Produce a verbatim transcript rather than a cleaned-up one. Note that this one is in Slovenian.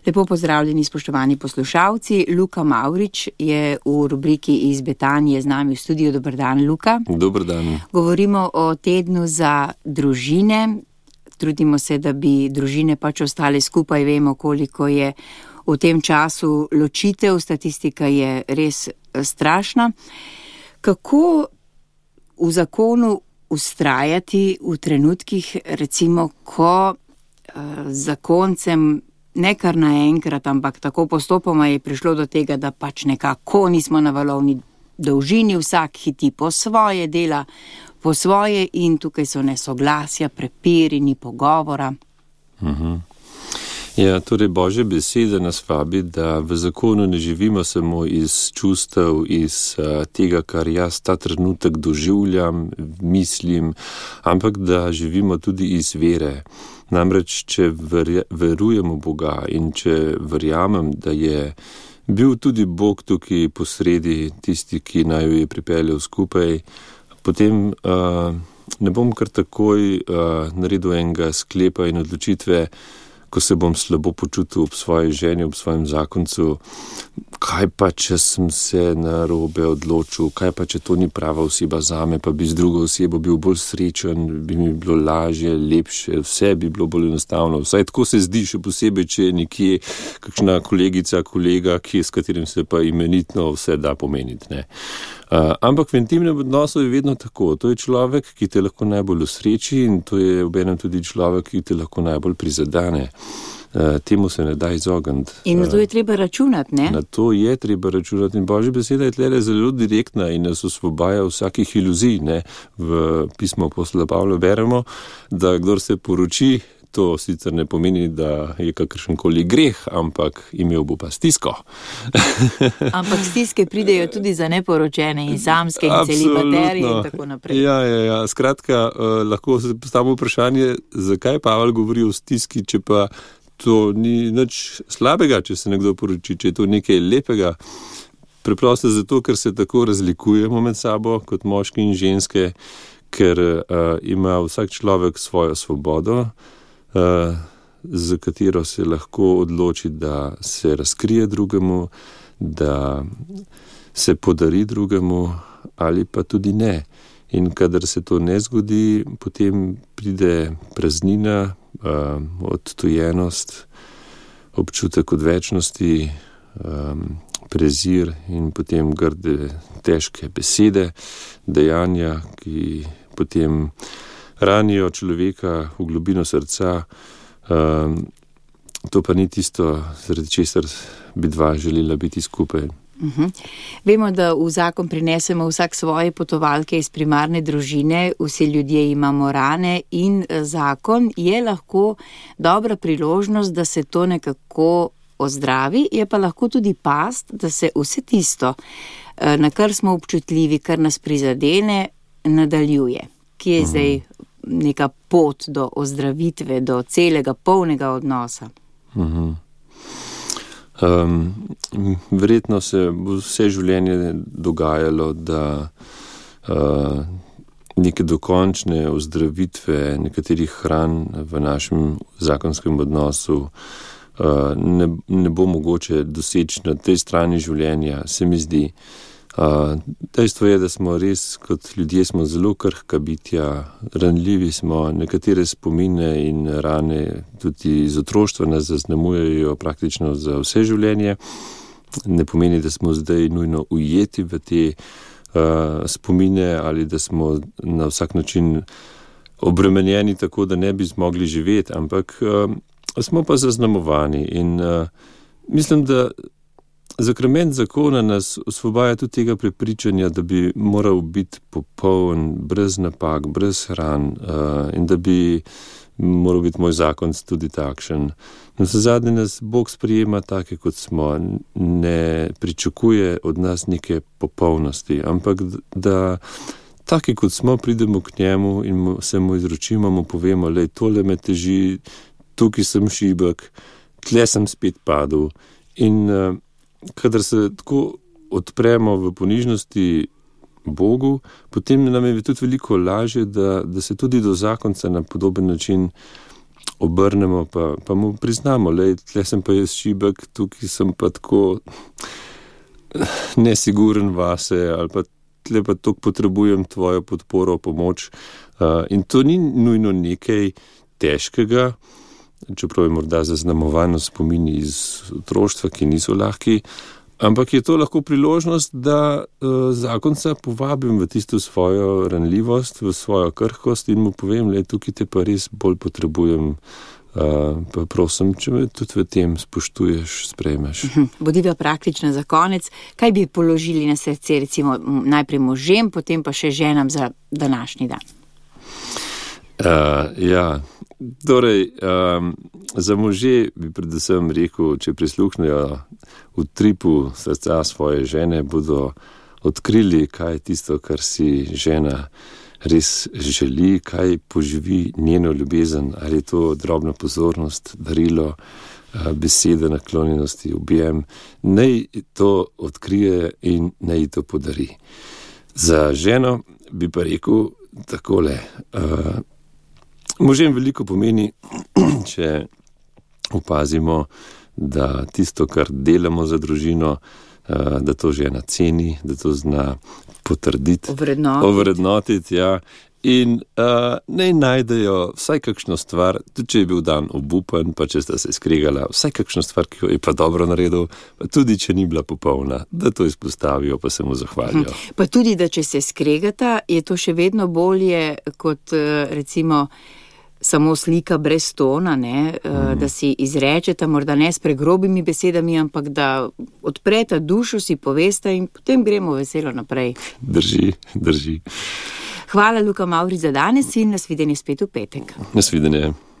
Lepo pozdravljeni, spoštovani poslušalci. Luka Mavrič je v rubriki Iz Betanije z nami v studiu. Dober dan, Luka. Dober dan. Govorimo o tednu za družine. Trudimo se, da bi družine pač ostale skupaj. Vemo, koliko je v tem času ločitev. Statistika je res strašna. Kako v zakonu ustrajati v trenutkih, recimo, ko uh, zakoncem ne kar naenkrat, ampak tako postopoma je prišlo do tega, da pač nekako nismo na valovni dolžini, vsak hiti po svoje, dela po svoje in tukaj so nesoglasja, prepiri, ni pogovora. Uh-huh. Ja, torej Božja beseda nas vabi, da v zakonu ne živimo samo iz čustev, iz uh, tega, kar jaz ta trenutek doživljam, mislim, ampak da živimo tudi iz vere. Namreč, če verujemo Boga in če verjamem, da je bil tudi Bog tukaj posredi, tisti, ki naj jo je pripeljal skupaj, potem uh, ne bom kar takoj uh, naredil enega sklepa in odločitve, ko se bom slabo počutil ob svoji ženi, ob svojem zakoncu, kaj pa, če sem se narobe odločil, kaj pa, če to ni prava oseba zame, pa bi z drugo osebo bil bolj srečen, bi mi bilo lažje, lepše, vse bi bilo bolj enostavno. Vsaj tako se zdi, še posebej, če je nekje kakšna kolegica, kolega, ki, s katerim se pa imenitno vse da pomeniti, ne. Uh, ampak v intimnem odnosu je vedno tako. To je človek, ki te lahko najbolj usreči in to je obenem tudi človek, ki te lahko najbolj prizadene. Uh, temu se ne da izogniti. In na to je treba računati, ne? Na to je treba računati in Božja beseda je tlele zelo direktna in nas osvobaja vsakih iluzij, ne. V pismu apostola Pavla beremo, da kdor se poroči, to sicer ne pomeni, da je kakršenkoli greh, ampak imel bo pa stisko. Ampak stiske pridejo tudi za neporočene in samske in celibaterje in tako naprej. Ja, ja, ja. Skratka, uh, lahko se postavimo vprašanje, zakaj Pavel govori o stiski, če pa to ni nič slabega, če se nekdo poroči, če je to nekaj lepega. Preprosto zato, ker se tako razlikujemo med sabo kot moški in ženske, ker uh, ima vsak človek svojo svobodo, Uh, za katero se lahko odloči, da se razkrije drugemu, da se podari drugemu ali pa tudi ne. In kadar se to ne zgodi, potem pride praznina, uh, odtujenost, občutek odvečnosti, um, prezir in potem grde, težke besede, dejanja, ki potem ranijo človeka v globino srca, um, to pa ni tisto, zaradi česar bi dva želela biti skupaj. Uh-huh. Vemo, da v zakon prinesemo vsak svoje potovalke iz primarne družine, vsi ljudje imamo rane in zakon je lahko dobra priložnost, da se to nekako ozdravi, je pa lahko tudi past, da se vse tisto, na kar smo občutljivi, kar nas prizadene, nadaljuje. Kje je zdaj neka pot do ozdravitve, do celega, polnega odnosa? Uh-huh. Um, verjetno se bo vse življenje dogajalo, da uh, neke dokončne ozdravitve nekaterih hran v našem zakonskem odnosu uh, ne, ne bo mogoče doseči na tej strani življenja, se mi zdi. Uh, dejstvo je, da smo res kot ljudje smo zelo krhka bitja, ranljivi smo, nekatere spomine in rane tudi iz otroštva nas zaznamujejo praktično za vse življenje. Ne pomeni, da smo zdaj nujno ujeti v te uh, spomine ali da smo na vsak način obremenjeni tako, da ne bi zmogli živeti, ampak uh, smo pa zaznamovani in uh, mislim, da Zakrament zakona nas osvobaja tudi tega prepričanja, da bi moral biti popoln, brez napak, brez ran uh, in da bi moral biti moj zakon tudi takšen. No, zadnje nas Bog sprijema take, kot smo, ne pričakuje od nas neke popolnosti, ampak da take, kot smo, pridemo k njemu in se mu izročimo, mu povemo, lej, tole me teži, tukaj sem šibek, tle sem spet padel. In uh, kadar se tako odpremo v ponižnosti Bogu, potem nam je tudi veliko lažje, da, da se tudi do zakonca na podoben način obrnemo, pa, pa mu priznamo, lej, tle sem pa jaz šibek, tukaj sem pa tako nesiguren vase, ali pa tle pa toliko potrebujem tvojo podporo, pomoč. Uh, in to ni nujno nekaj težkega, čeprav je morda zaznamovano spomini iz otroštva, ki niso lahki, ampak je to lahko priložnost, da uh, zakonca povabim v tisto svojo ranljivost, v svojo krhkost in mu povem, le tukaj te pa res bolj potrebujem, uh, pa prosim, če me tudi v tem spoštuješ, sprejmeš. Bodiva praktična za konec. Kaj bi položili na srce, recimo najprej možem, potem pa še ženam za današnji dan? Uh, ja, torej, um, za može bi predvsem rekel, če prisluhnejo v tripu srca svoje žene, bodo odkrili, kaj je tisto, kar si žena res želi, kaj poživi njeno ljubezen, ali je to drobna pozornost, darilo, beseda naklonjenosti, objem. Naj to odkrije in naj to podari. Za ženo bi pa rekel takole. Uh, možem veliko pomeni, če opazimo, da tisto, kar delamo za družino, da to žena ceni, da to zna potrditi, ovrednotiti, ovrednotiti ja. In uh, naj najdejo vsaj kakšno stvar, tudi če je bil dan obupen, pa če sta se skregala, vsaj kakšno stvar, ki jo je pa dobro naredil, pa tudi če ni bila popolna, da to izpostavijo, pa se mu zahvalijo. Hm. Pa tudi, da če se skregata, je to še vedno bolje kot recimo samo slika brez tona, ne? Mm. Da si izrečeta, morda ne s pregrobimi besedami, ampak da odpreta dušo, si povesta in potem gremo veselo naprej. Drži, drži. Hvala, Luka Mavrič, za danes in nasvidenje spet v petek. Nasvidenje.